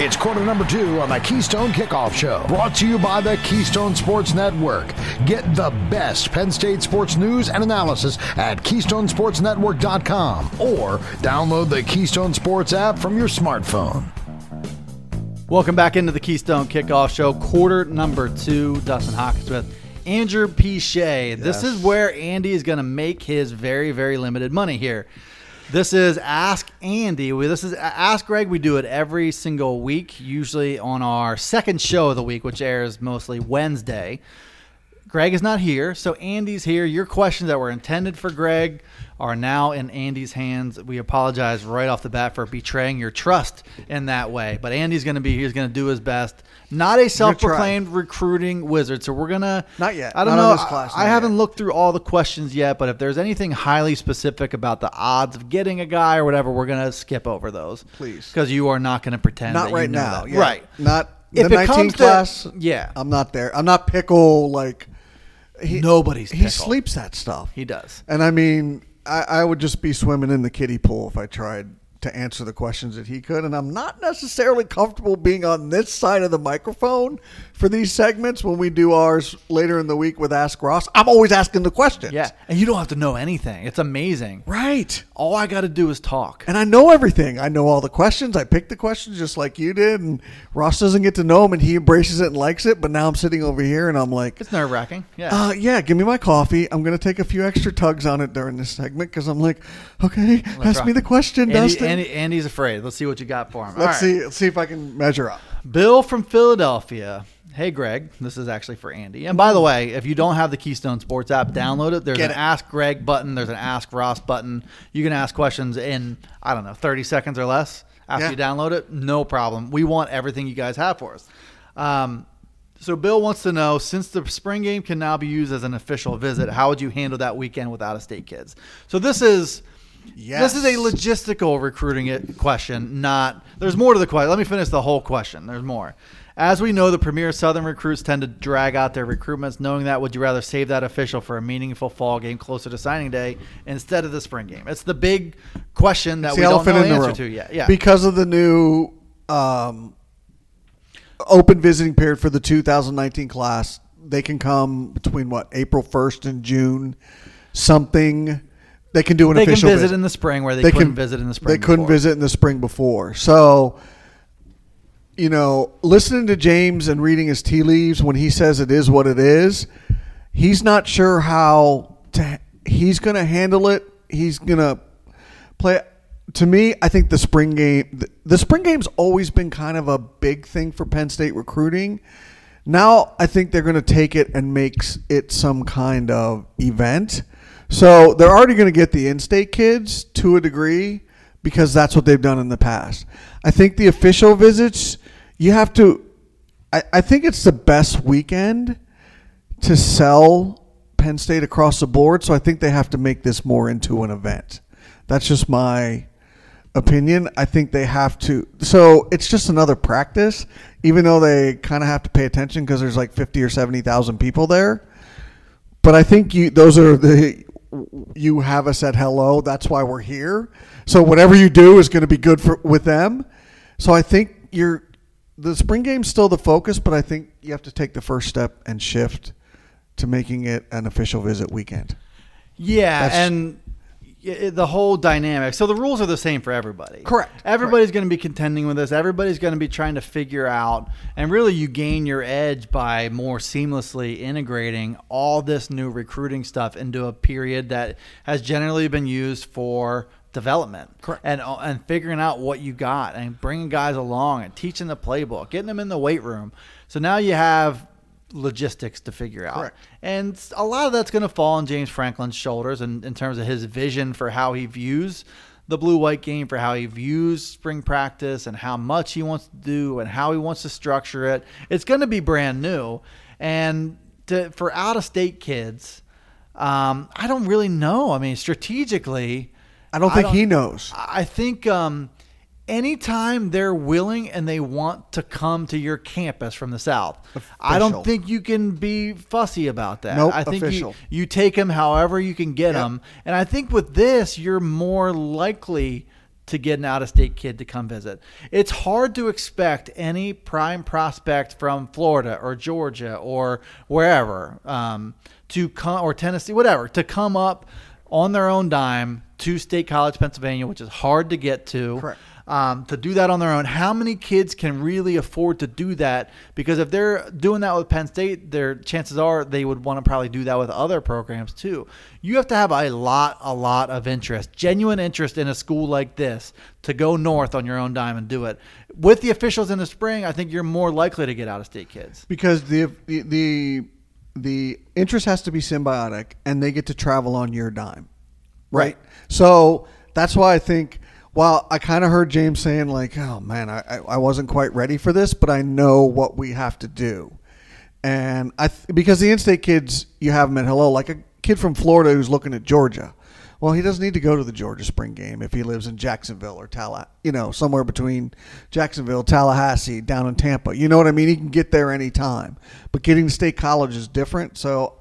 It's quarter number 2 on the Keystone Kickoff Show, brought to you by the Keystone Sports Network. Get the best Penn State sports news and analysis at KeystoneSportsNetwork.com or download the Keystone Sports app from your smartphone. Welcome back into the Keystone Kickoff Show, quarter number 2. Dustin Hawkins with Andrew P. Shea. Yes. This is where Andy is going to make his very, very limited money here. This is Ask Andy. This is Ask Greg. We do it every single week, usually on our second show of the week, which airs mostly Wednesday. Greg is not here, so Andy's here. Your questions that were intended for Greg are now in Andy's hands. We apologize right off the bat for betraying your trust in that way. But Andy's going to be here. He's going to do his best. Not a self-proclaimed recruiting wizard, so we're going to... Not yet. I don't Not know. on this class, I haven't looked through all the questions yet, but if there's anything highly specific about the odds of getting a guy or whatever, we're going to skip over those. Please. Because you are not going to pretend Not that right you know now. that. Yeah. Right. Not If the it 19 comes to- class. yeah. I'm not there. I'm not pickle like... Nobody's He pickle. sleeps that stuff. He does. And I mean, I would just be swimming in the kiddie pool if I tried to answer the questions that he could. And I'm not necessarily comfortable being on this side of the microphone for these segments when we do ours later in the week with Ask Ross. I'm always asking the questions. Yeah. And you don't have to know anything. It's amazing. Right. All I got to do is talk. And I know everything. I know all the questions. I picked the questions just like you did. And Ross doesn't get to know them, and he embraces it and likes it. But now I'm sitting over here, and I'm like, It's nerve-wracking. Yeah. yeah, give me my coffee. I'm going to take a few extra tugs on it during this segment because I'm like, okay, ask me the question, Dustin. Andy's afraid. Let's see what you got for him. Let's see if I can measure up. Bill from Philadelphia. Hey, Greg. This is actually for Andy. And by the way, if you don't have the Keystone Sports app, download it. There's Get an it. Ask Greg button. There's an Ask Ross button. You can ask questions in, 30 seconds or less after you download it. No problem. We want everything you guys have for us. So Bill wants to know, since the spring game can now be used as an official visit, how would you handle that weekend with out-of-state kids? So this is... Yes. This is a logistical recruiting question, not... There's more to the question. Let me finish the whole question. There's more. As we know, the premier Southern recruits tend to drag out their recruitments. Knowing that, would you rather save that official for a meaningful fall game closer to signing day instead of the spring game? It's the big question that we don't know the answer to yet. Yeah. Because of the new open visiting period for the 2019 class, they can come between, April 1st and June, something... They can do an official visit in the spring where they couldn't visit in the spring. They couldn't visit in the spring before. So, listening to James and reading his tea leaves when he says it is what it is, he's not sure how he's going to handle it. He's going to play. To me, I think the spring game's always been kind of a big thing for Penn State recruiting. Now, I think they're going to take it and make it some kind of event. So they're already going to get the in-state kids to a degree because that's what they've done in the past. I think the official visits, you have to – I think it's the best weekend to sell Penn State across the board, so I think they have to make this more into an event. That's just my opinion. I think they have to – so it's just another practice, even though they kind of have to pay attention because there's like 50 or 70,000 people there. But I think those are you have us at hello. That's why we're here. So whatever you do is going to be good with them. So I think the spring game's still the focus, but I think you have to take the first step and shift to making it an official visit weekend. Yeah, and the whole dynamic. So the rules are the same for everybody. Correct. Everybody's going to be contending with this. Everybody's going to be trying to figure out, and really you gain your edge by more seamlessly integrating all this new recruiting stuff into a period that has generally been used for development. Correct. And figuring out what you got and bringing guys along and teaching the playbook, getting them in the weight room. So now you have logistics to figure out. Correct. And a lot of that's going to fall on James Franklin's shoulders in terms of his vision for how he views the blue-white game, for how he views spring practice and how much he wants to do and how he wants to structure it. It's going to be brand new. And for out-of-state kids, I don't really know. I mean, strategically, I don't think he knows. I think anytime they're willing and they want to come to your campus from the South, I don't think you can be fussy about that. Nope, I think official. you take them however you can get them. And I think with this, you're more likely to get an out-of-state kid to come visit. It's hard to expect any prime prospect from Florida or Georgia or wherever to come, or Tennessee, whatever, to come up on their own dime to State College, Pennsylvania, which is hard to get to. Correct. To do that on their own. How many kids can really afford to do that? Because if they're doing that with Penn State, their chances are they would want to probably do that with other programs too. You have to have a lot of interest, genuine interest in a school like this to go north on your own dime and do it. With the officials in the spring, I think you're more likely to get out-of-state kids. Because the interest has to be symbiotic, and they get to travel on your dime, right? So that's why I think. Well, I kind of heard James saying like, oh, man, I wasn't quite ready for this, but I know what we have to do. And because the in-state kids, you have them at hello, like a kid from Florida who's looking at Georgia. Well, he doesn't need to go to the Georgia spring game if he lives in Jacksonville or somewhere between Jacksonville, Tallahassee, down in Tampa. You know what I mean? He can get there anytime. But getting to State College is different. So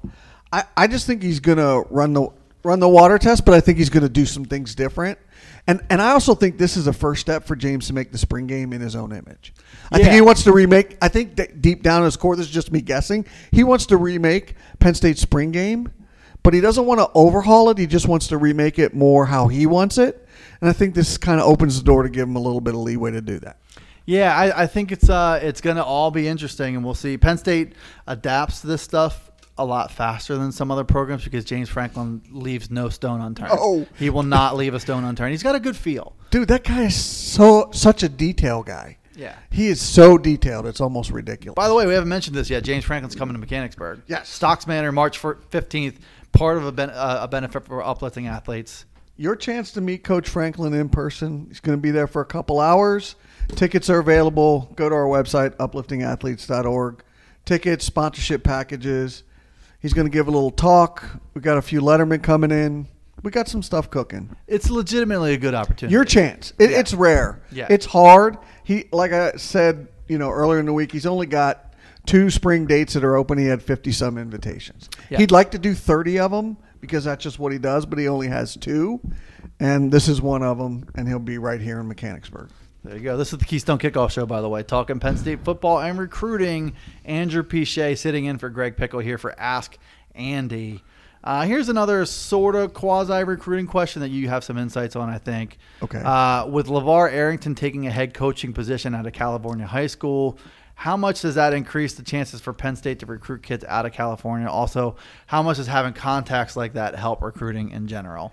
I just think he's going to run the water test, but I think he's going to do some things different. And I also think this is a first step for James to make the spring game in his own image. I think he wants to remake. I think that deep down in his core, this is just me guessing, he wants to remake Penn State's spring game, but he doesn't want to overhaul it. He just wants to remake it more how he wants it. And I think this kind of opens the door to give him a little bit of leeway to do that. Yeah, I think it's going to all be interesting, and we'll see. Penn State adapts to this stuff a lot faster than some other programs because James Franklin leaves no stone unturned. Oh. He will not leave a stone unturned. He's got a good feel. Dude, that guy is such a detail guy. Yeah. He is so detailed, it's almost ridiculous. By the way, we haven't mentioned this yet. James Franklin's coming to Mechanicsburg. Yes. Stocks Manor, March 15th, part of a benefit for uplifting athletes. Your chance to meet Coach Franklin in person. He's going to be there for a couple hours. Tickets are available. Go to our website, upliftingathletes.org. Tickets, sponsorship packages. He's going to give a little talk. We got a few Letterman coming in. We got some stuff cooking. It's legitimately a good opportunity. Your chance. It's rare. Yeah. It's hard. He, like I said, earlier in the week, he's only got 2 spring dates that are open. He had 50-some invitations. Yeah. He'd like to do 30 of them because that's just what he does, but he only has 2. And this is one of them, and he'll be right here in Mechanicsburg. There you go. This is the Keystone Kickoff Show, by the way. Talking Penn State football and recruiting. Andrew Pichet sitting in for Greg Pickle here for Ask Andy. Here's another sort of quasi-recruiting question that you have some insights on, I think. Okay. With LeVar Arrington taking a head coaching position out of California high school, how much does that increase the chances for Penn State to recruit kids out of California? Also, how much does having contacts like that help recruiting in general?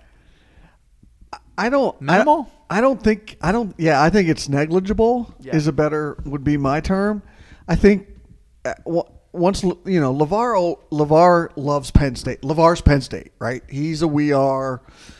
Minimal? I think it's negligible. Yeah. Would be my term. I think once LeVar loves Penn State. LeVar's Penn State, right? He's a we are,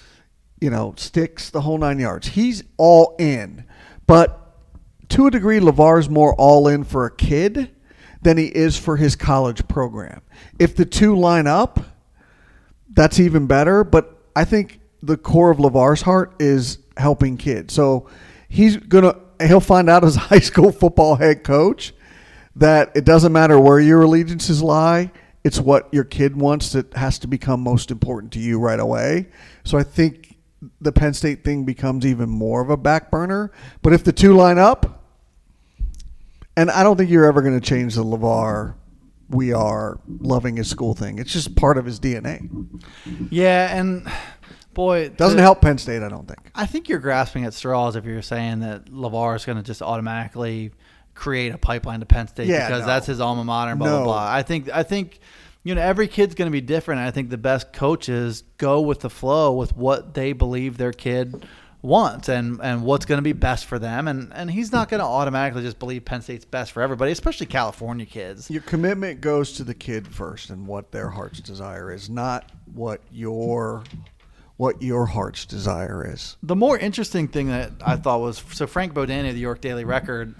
sticks the whole 9 yards. He's all in, but to a degree, LeVar's more all in for a kid than he is for his college program. If the two line up, that's even better. But I think the core of LeVar's heart is helping kids. So he'll find out as a high school football head coach that it doesn't matter where your allegiances lie. It's what your kid wants that has to become most important to you right away. So I think the Penn State thing becomes even more of a back burner. But if the two line up, and I don't think you're ever going to change the LeVar we are loving his school thing. It's just part of his DNA. Yeah, and boy, doesn't help Penn State, I don't think. I think you're grasping at straws if you're saying that LeVar is going to just automatically create a pipeline to Penn State because that's his alma mater and blah, blah, blah. I think every kid's going to be different. I think the best coaches go with the flow with what they believe their kid wants and what's going to be best for them. And he's not going to automatically just believe Penn State's best for everybody, especially California kids. Your commitment goes to the kid first and what their heart's desire is, not what your heart's desire is. The more interesting thing that I thought was, so Frank Bodani of the York Daily Record,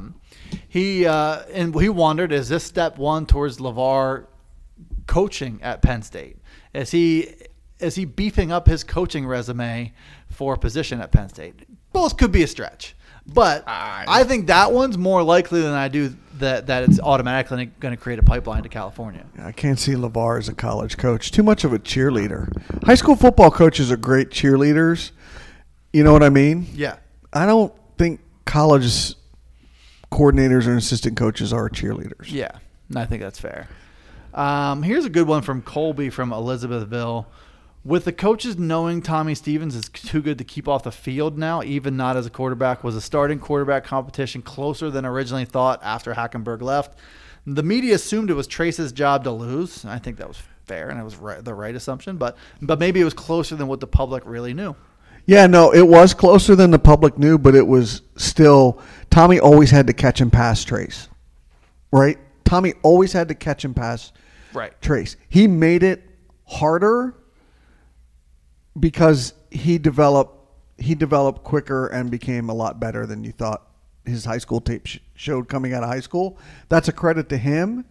he wondered, is this step one towards LeVar coaching at Penn State? Is he beefing up his coaching resume for a position at Penn State? Both could be a stretch, but I think that one's more likely than I do that it's automatically going to create a pipeline to California. I can't see LeVar as a college coach. Too much of a cheerleader. High school football coaches are great cheerleaders. You know what I mean? Yeah. I don't think college coordinators and assistant coaches are cheerleaders. Yeah, I think that's fair. Here's a good one from Colby from Elizabethville. With the coaches knowing Tommy Stevens is too good to keep off the field now, even not as a quarterback, was a starting quarterback competition closer than originally thought after Hackenberg left? The media assumed it was Trace's job to lose. I think that was fair, and it was the right assumption, but maybe it was closer than what the public really knew. Yeah, no, it was closer than the public knew, but it was still – Tommy always had to catch and pass Trace, right? Tommy always had to catch and pass Trace. He made it harder because he developed quicker and became a lot better than you thought his high school tape showed coming out of high school. That's a credit to him.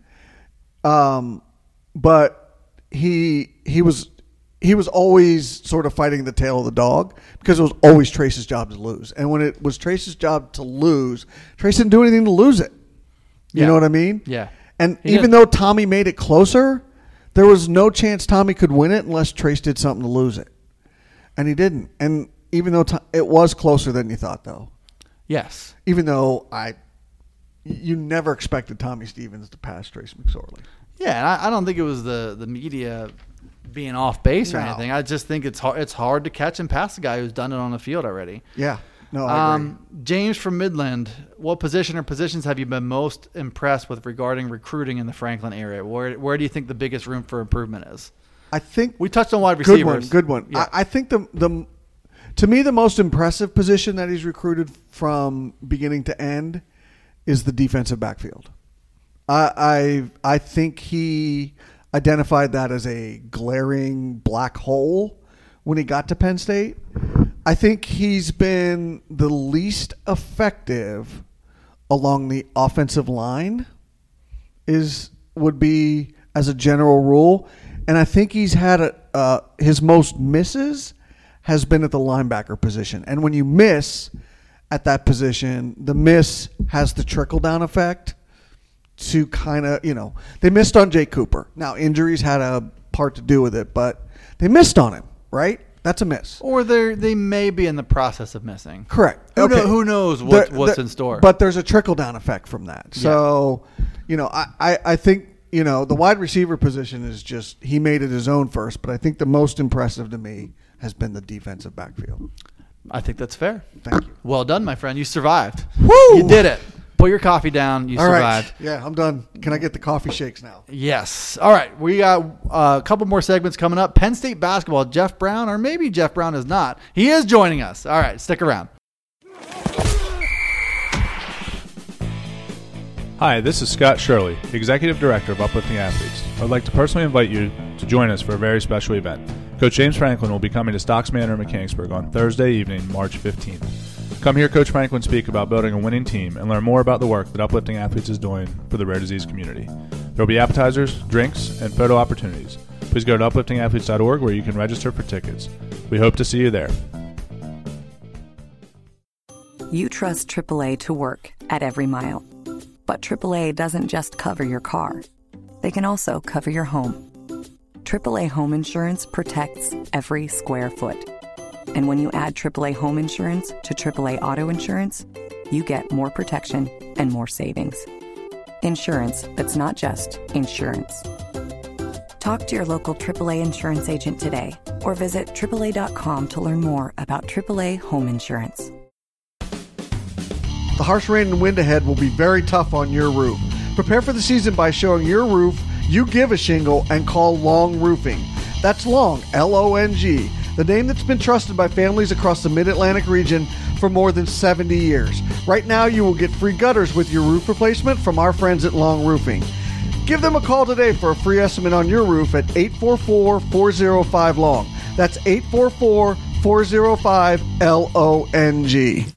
But he was always sort of fighting the tail of the dog because it was always Trace's job to lose. And when it was Trace's job to lose, Trace didn't do anything to lose it. You know what I mean? Yeah. And even though Tommy made it closer, there was no chance Tommy could win it unless Trace did something to lose it. And he didn't. And even though it was closer than you thought, though. Yes. Even though you never expected Tommy Stevens to pass Trace McSorley. Yeah, and I don't think it was the media being off base or anything. I just think it's hard to catch and pass a guy who's done it on the field already. Yeah. No, I agree. James from Midland, what position or positions have you been most impressed with regarding recruiting in the Franklin area? Where do you think the biggest room for improvement is? I think we touched on wide receivers. Good one. Yeah. I think to me the most impressive position that he's recruited from beginning to end is the defensive backfield. I think he identified that as a glaring black hole when he got to Penn State. I think he's been the least effective along the offensive line would be as a general rule. And I think he's had his most misses has been at the linebacker position. And when you miss at that position, the miss has the trickle-down effect to kind of, they missed on Jake Cooper. Now, injuries had a part to do with it, but they missed on him, right? That's a miss. Or they may be in the process of missing. Correct. Who knows what's in store? But there's a trickle-down effect from that. So, I think, the wide receiver position is just, he made it his own first, but I think the most impressive to me has been the defensive backfield. I think that's fair. Thank you. Well done, my friend. You survived. Woo! You did it. Put your coffee down. You survived. Right. Yeah, I'm done. Can I get the coffee shakes now? Yes. All right. We got a couple more segments coming up. Penn State basketball. Jeff Brown, or maybe Jeff Brown is not. He is joining us. All right. Stick around. Hi, this is Scott Shirley, Executive Director of Uplifting Athletes. I would like to personally invite you to join us for a very special event. Coach James Franklin will be coming to Stocks Manor in Mechanicsburg on Thursday evening, March 15th. Come hear Coach Franklin speak about building a winning team and learn more about the work that Uplifting Athletes is doing for the rare disease community. There will be appetizers, drinks, and photo opportunities. Please go to upliftingathletes.org where you can register for tickets. We hope to see you there. You trust AAA to work at every mile. But AAA doesn't just cover your car. They can also cover your home. AAA Home Insurance protects every square foot. And when you add AAA Home Insurance to AAA Auto Insurance, you get more protection and more savings. Insurance that's not just insurance. Talk to your local AAA insurance agent today or visit AAA.com to learn more about AAA Home Insurance. The harsh rain and wind ahead will be very tough on your roof. Prepare for the season by showing your roof you give a shingle and call Long Roofing. That's Long, L-O-N-G, the name that's been trusted by families across the Mid-Atlantic region for more than 70 years. Right now, you will get free gutters with your roof replacement from our friends at Long Roofing. Give them a call today for a free estimate on your roof at 844-405-LONG. That's 844-405-LONG.